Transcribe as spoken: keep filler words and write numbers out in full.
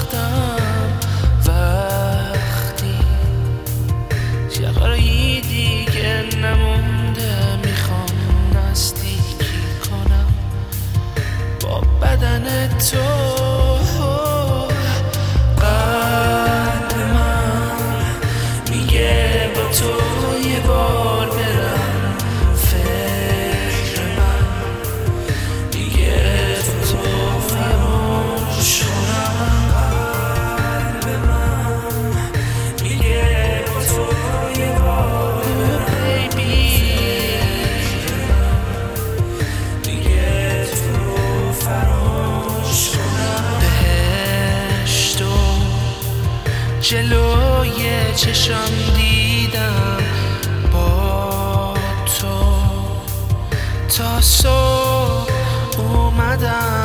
شدم وقتی یقایی دیگه نمونده، میخوام نزدیکی کنم با بدن تو. قلب من میگه با تو یه بار برم، فکر من میگه تو تو فراموش کنم. قلب من میگه با تو یه بار برم، فکر من میگه تو فراموش کنم. بهشتو جلوی چشم دیدم با تو، تا صبح اومدم